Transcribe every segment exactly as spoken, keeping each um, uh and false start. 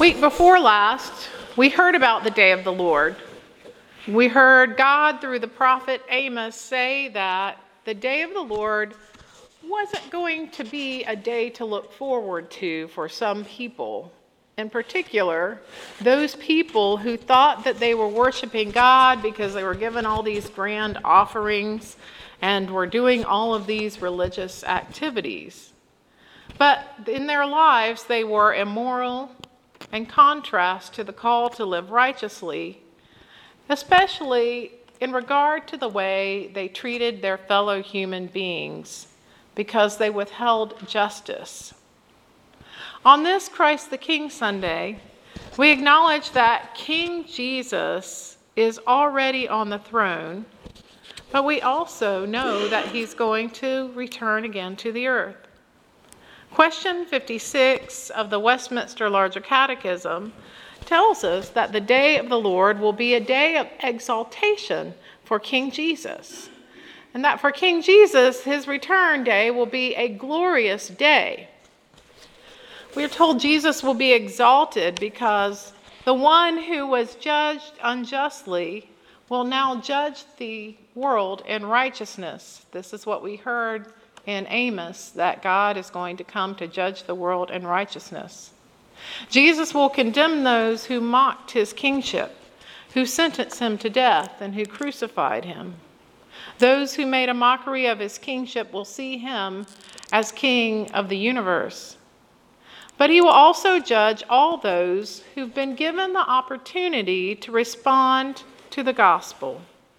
Week before last, we heard about the day of the Lord. We heard God through the prophet Amos say that the day of the Lord wasn't going to be a day to look forward to for some people. In particular, those people who thought that they were worshiping God because they were given all these grand offerings and were doing all of these religious activities. But in their lives, they were immoral, in contrast to the call to live righteously, especially in regard to the way they treated their fellow human beings because they withheld justice. On this Christ the King Sunday, we acknowledge that King Jesus is already on the throne, but we also know that he's going to return again to the earth. Question fifty-six of the Westminster Larger Catechism tells us that the day of the Lord will be a day of exaltation for King Jesus, and that for King Jesus, his return day will be a glorious day. We are told Jesus will be exalted because the one who was judged unjustly will now judge the world in righteousness. This is what we heard in Amos, that God is going to come to judge the world in righteousness. Jesus will condemn those who mocked his kingship, who sentenced him to death, and who crucified him. Those who made a mockery of his kingship will see him as king of the universe. But he will also judge all those who've been given the opportunity to respond to the gospel.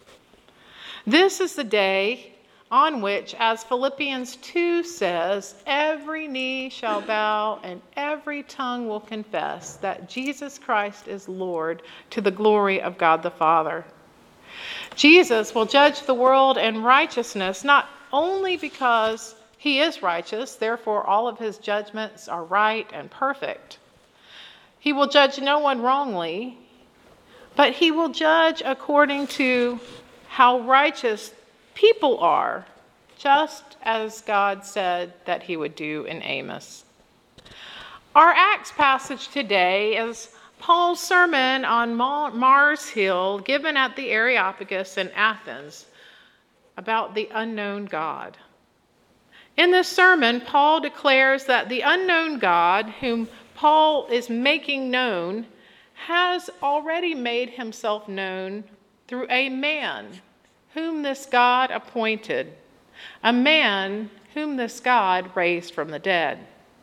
This is the day on which, as Philippians two says, every knee shall bow and every tongue will confess that Jesus Christ is Lord, to the glory of God the Father. Jesus will judge the world in righteousness, not only because he is righteous, therefore all of his judgments are right and perfect. He will judge no one wrongly, but he will judge according to how righteous people are, just as God said that he would do in Amos. Our Acts passage today is Paul's sermon on Mars Hill given at the Areopagus in Athens about the unknown God. In this sermon, Paul declares that the unknown God, whom Paul is making known, has already made himself known through a man whom this God appointed, a man whom this God raised from the dead.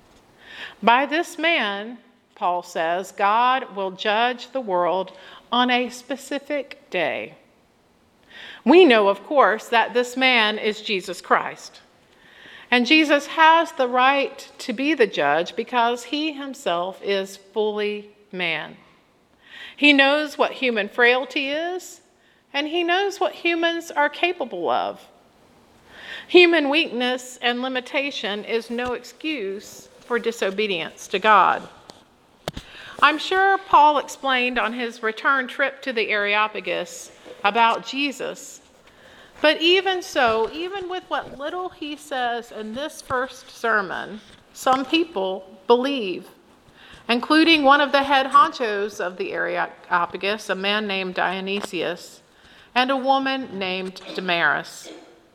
By this man, Paul says, God will judge the world on a specific day. We know, of course, that this man is Jesus Christ. And Jesus has the right to be the judge because he himself is fully man. He knows what human frailty is, and he knows what humans are capable of. Human weakness and limitation is no excuse for disobedience to God. I'm sure Paul explained on his return trip to the Areopagus about Jesus. But even so, even with what little he says in this first sermon, some people believe, including one of the head honchos of the Areopagus, a man named Dionysius, and a woman named Damaris.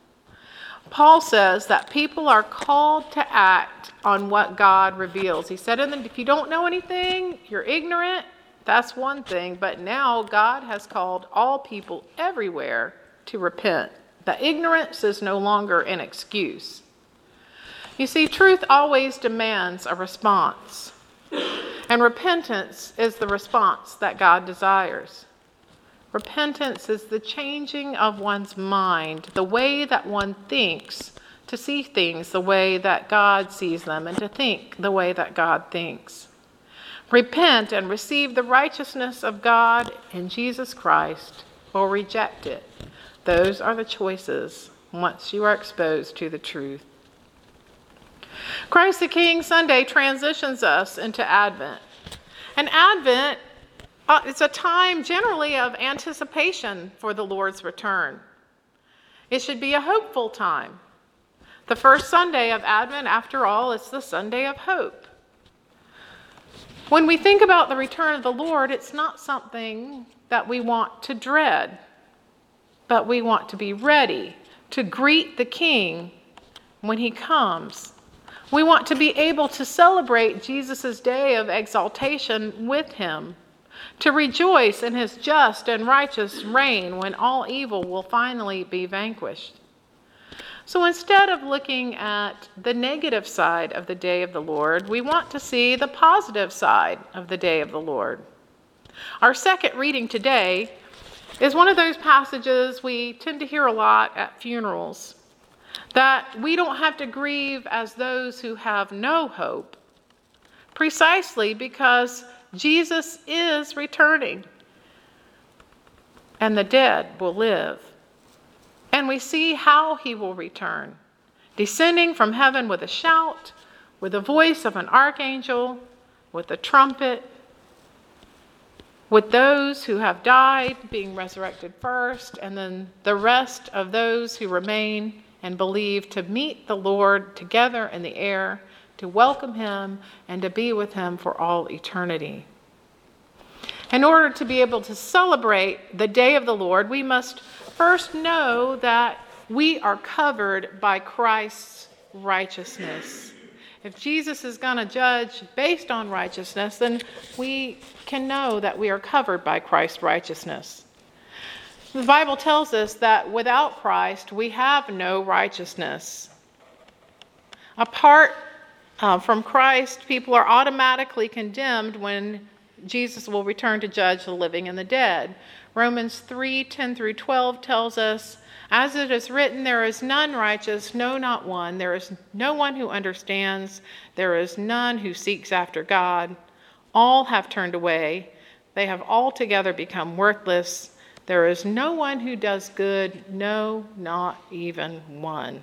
Paul says that people are called to act on what God reveals. He said, if you don't know anything, you're ignorant, that's one thing. But now God has called all people everywhere to repent. The ignorance is no longer an excuse. You see, truth always demands a response. And repentance is the response that God desires. Repentance is the changing of one's mind, the way that one thinks, to see things the way that God sees them and to think the way that God thinks. Repent and receive the righteousness of God in Jesus Christ, or reject it. Those are the choices once you are exposed to the truth. Christ the King Sunday transitions us into Advent. And Advent Uh, it's a time generally of anticipation for the Lord's return. It should be a hopeful time. The first Sunday of Advent, after all, is the Sunday of hope. When we think about the return of the Lord, it's not something that we want to dread, but we want to be ready to greet the King when he comes. We want to be able to celebrate Jesus' day of exaltation with him, to rejoice in his just and righteous reign when all evil will finally be vanquished. So instead of looking at the negative side of the day of the Lord, we want to see the positive side of the day of the Lord. Our second reading today is one of those passages we tend to hear a lot at funerals, that we don't have to grieve as those who have no hope, precisely because Jesus is returning and the dead will live. And we see how he will return, descending from heaven with a shout, with the voice of an archangel, with a trumpet, with those who have died being resurrected first, and then the rest of those who remain and believe to meet the Lord together in the air, to welcome him and to be with him for all eternity. In order to be able to celebrate the day of the Lord, we must first know that we are covered by Christ's righteousness. If Jesus is going to judge based on righteousness, then we can know that we are covered by Christ's righteousness. The Bible tells us that without Christ, we have no righteousness. Apart uh, from Christ, people are automatically condemned when Jesus will return to judge the living and the dead. Romans three, ten through twelve tells us, as it is written, there is none righteous, no, not one. There is no one who understands. There is none who seeks after God. All have turned away. They have altogether become worthless. There is no one who does good, no, not even one.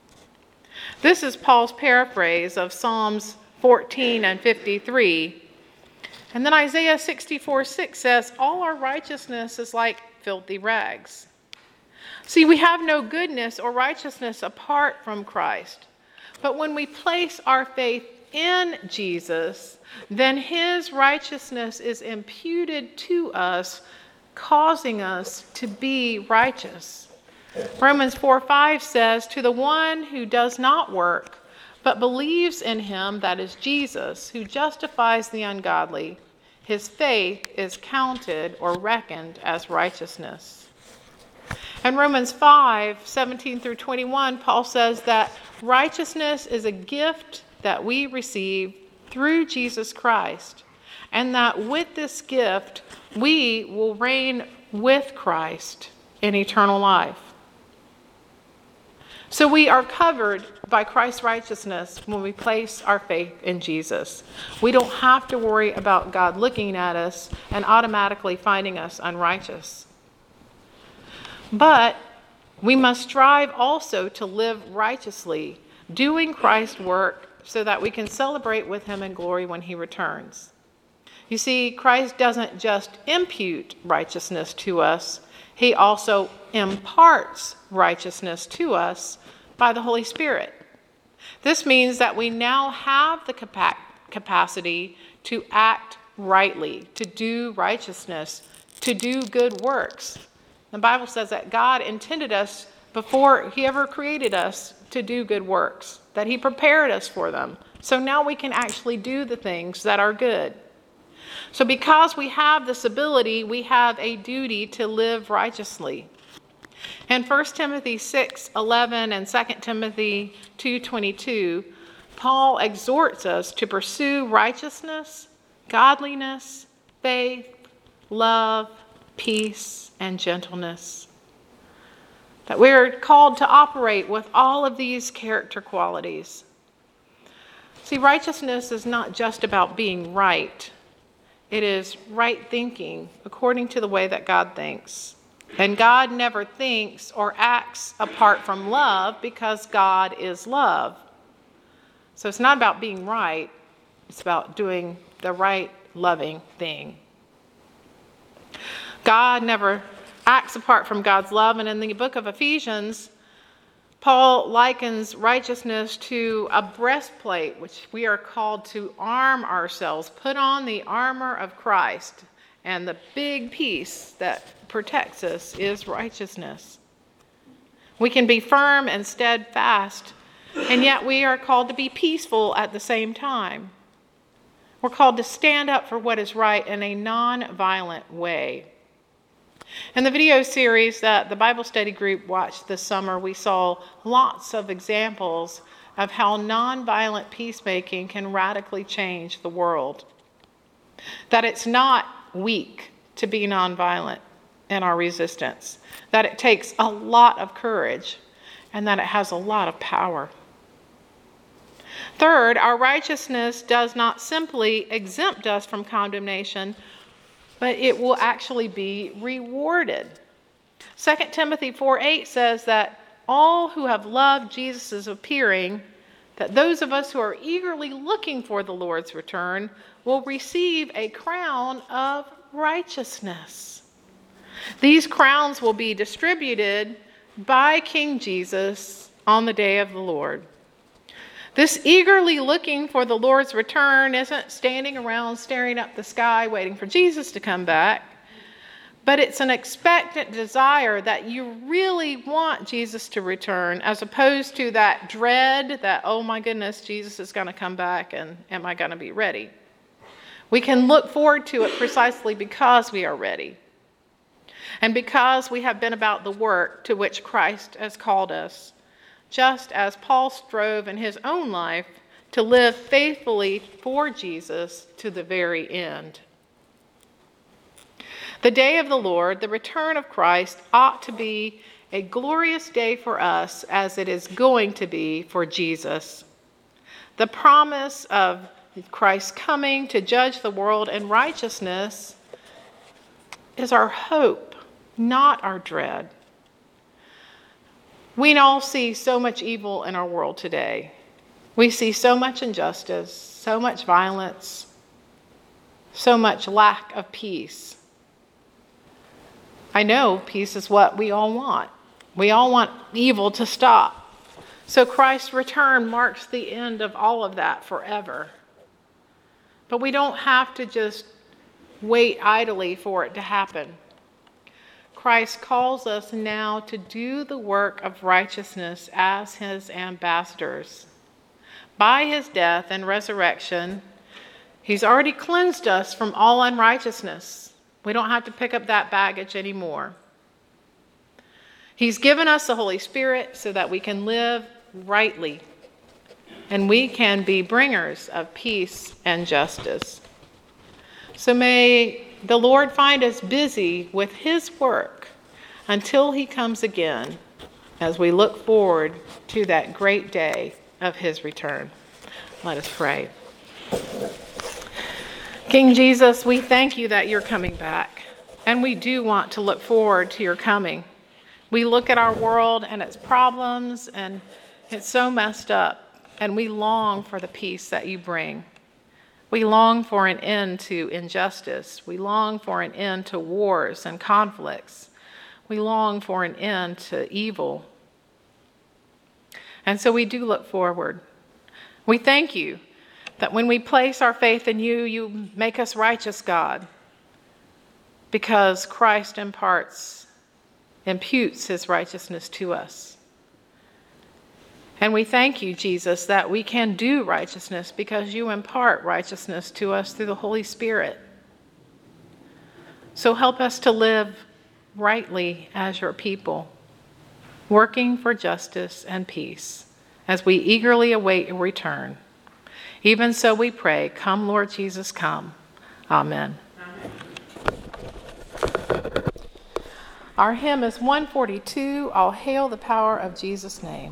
This is Paul's paraphrase of Psalms fourteen and fifty-three. And then Isaiah sixty-four six says, all our righteousness is like filthy rags. See, we have no goodness or righteousness apart from Christ. But when we place our faith in Jesus, then his righteousness is imputed to us, causing us to be righteous. Romans four five says, to the one who does not work, but believes in him, that is Jesus, who justifies the ungodly, his faith is counted or reckoned as righteousness. In Romans five seventeen through twenty-one, Paul says that righteousness is a gift that we receive through Jesus Christ, and that with this gift, we will reign with Christ in eternal life. So we are covered by Christ's righteousness when we place our faith in Jesus. We don't have to worry about God looking at us and automatically finding us unrighteous. But we must strive also to live righteously, doing Christ's work so that we can celebrate with him in glory when he returns. You see, Christ doesn't just impute righteousness to us, he also imparts righteousness to us by the Holy Spirit. This means that we now have the capa- capacity to act rightly, to do righteousness, to do good works. The Bible says that God intended us before he ever created us to do good works, that he prepared us for them. So now we can actually do the things that are good. So because we have this ability, we have a duty to live righteously. In First Timothy six eleven and Second Timothy two twenty-two, Paul exhorts us to pursue righteousness, godliness, faith, love, peace, and gentleness. That we are called to operate with all of these character qualities. See, righteousness is not just about being right. It is right thinking according to the way that God thinks. And God never thinks or acts apart from love because God is love. So it's not about being right. It's about doing the right, loving thing. God never acts apart from God's love. And in the book of Ephesians, Paul likens righteousness to a breastplate, which we are called to arm ourselves, put on the armor of Christ. And the big piece that protects us is righteousness. We can be firm and steadfast, and yet we are called to be peaceful at the same time. We're called to stand up for what is right in a non-violent way. In the video series that the Bible study group watched this summer, we saw lots of examples of how non-violent peacemaking can radically change the world. That it's not weak to be nonviolent in our resistance, that it takes a lot of courage, and that it has a lot of power. Third, our righteousness does not simply exempt us from condemnation, but it will actually be rewarded. Second Timothy four eight says that all who have loved Jesus' appearing, that those of us who are eagerly looking for the Lord's return, will receive a crown of righteousness. These crowns will be distributed by King Jesus on the day of the Lord. This eagerly looking for the Lord's return isn't standing around staring up the sky waiting for Jesus to come back, but it's an expectant desire that you really want Jesus to return, as opposed to that dread that, oh my goodness, Jesus is going to come back and am I going to be ready? We can look forward to it precisely because we are ready, and because we have been about the work to which Christ has called us, just as Paul strove in his own life to live faithfully for Jesus to the very end. The day of the Lord, the return of Christ, ought to be a glorious day for us as it is going to be for Jesus. The promise of Christ coming to judge the world in righteousness is our hope, not our dread. We all see so much evil in our world today. We see so much injustice, so much violence, so much lack of peace. I know peace is what we all want. We all want evil to stop. So Christ's return marks the end of all of that forever. But we don't have to just wait idly for it to happen. Christ calls us now to do the work of righteousness as his ambassadors. By his death and resurrection, he's already cleansed us from all unrighteousness. We don't have to pick up that baggage anymore. He's given us the Holy Spirit so that we can live rightly, and we can be bringers of peace and justice. So may the Lord find us busy with his work until he comes again, as we look forward to that great day of his return. Let us pray. King Jesus, we thank you that you're coming back, and we do want to look forward to your coming. We look at our world and its problems, and it's so messed up, and we long for the peace that you bring. We long for an end to injustice. We long for an end to wars and conflicts. We long for an end to evil. And so we do look forward. We thank you that when we place our faith in you, you make us righteous, God, because Christ imparts, imputes his righteousness to us. And we thank you, Jesus, that we can do righteousness because you impart righteousness to us through the Holy Spirit. So help us to live rightly as your people, working for justice and peace as we eagerly await your return. Even so we pray, come Lord Jesus, come. Amen. Our hymn is one forty-two, I'll Hail the Power of Jesus' Name.